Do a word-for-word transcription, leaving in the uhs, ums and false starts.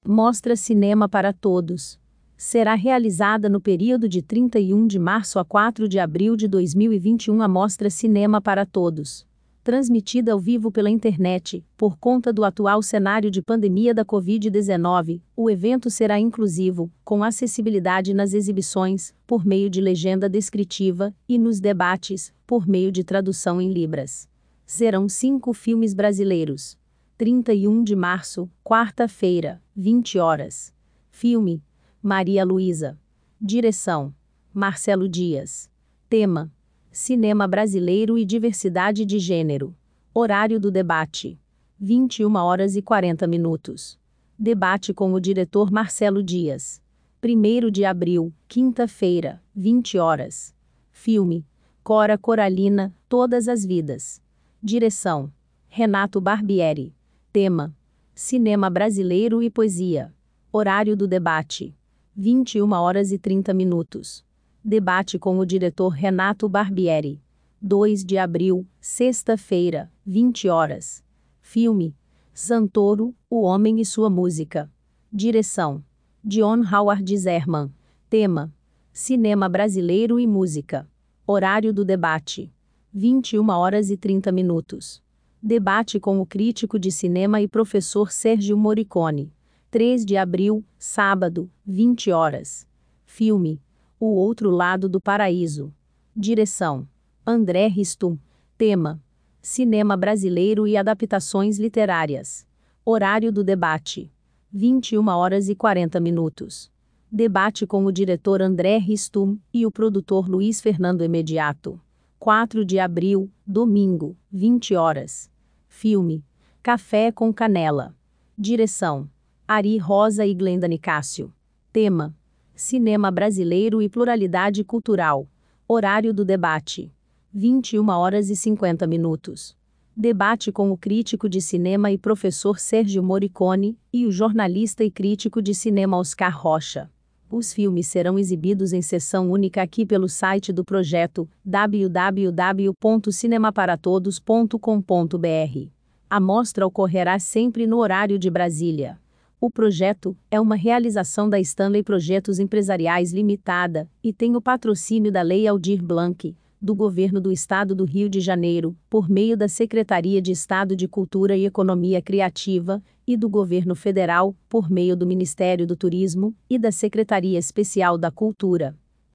Mostra Cinema para Todos. Será realizada no período de trinta e um de março a quatro de abril de dois mil e vinte e um a Mostra Cinema para Todos. Transmitida ao vivo pela internet, por conta do atual cenário de pandemia da covid dezenove, o evento será inclusivo, com acessibilidade nas exibições, por meio de legenda descritiva, e nos debates, por meio de tradução em libras. Serão cinco filmes brasileiros. trinta e um de março, quarta-feira, vinte horas. Filme: Maria Luísa. Direção: Marcelo Dias. Tema: Cinema brasileiro e diversidade de gênero. Horário do debate: vinte e uma horas e quarenta minutos. Debate com o diretor Marcelo Dias. primeiro de abril, quinta-feira, vinte horas. Filme: Cora Coralina, Todas as Vidas. Direção: Renato Barbieri. Tema: Cinema brasileiro e poesia. Horário do debate: vinte e uma horas e trinta minutos. Debate com o diretor Renato Barbieri. dois de abril, sexta-feira, vinte horas. Filme: Santoro, O Homem e Sua Música. Direção: John Howard Zerman. Tema: Cinema brasileiro e música. Horário do debate: vinte e uma horas e trinta minutos. Debate com o crítico de cinema e professor Sérgio Morricone. três de abril, sábado, vinte horas. Filme: O Outro Lado do Paraíso. Direção: André Ristum. Tema: Cinema brasileiro e adaptações literárias. Horário do debate: vinte e uma horas e quarenta minutos. Debate com o diretor André Ristum e o produtor Luiz Fernando Imediato. quatro de abril, domingo, vinte horas. Filme: Café com Canela. Direção: Ari Rosa e Glenda Nicásio. Tema: Cinema brasileiro e pluralidade cultural. Horário do debate: vinte e uma horas e cinquenta minutos. Debate com o crítico de cinema e professor Sérgio Morricone e o jornalista e crítico de cinema Oscar Rocha. Os filmes serão exibidos em sessão única aqui pelo site do projeto, w w w ponto cinema para todos ponto com ponto b r. A mostra ocorrerá sempre no horário de Brasília. O projeto é uma realização da Stanley Projetos Empresariais Limitada e tem o patrocínio da Lei Aldir Blanc, do Governo do Estado do Rio de Janeiro, por meio da Secretaria de Estado de Cultura e Economia Criativa, e do Governo Federal, por meio do Ministério do Turismo e da Secretaria Especial da Cultura.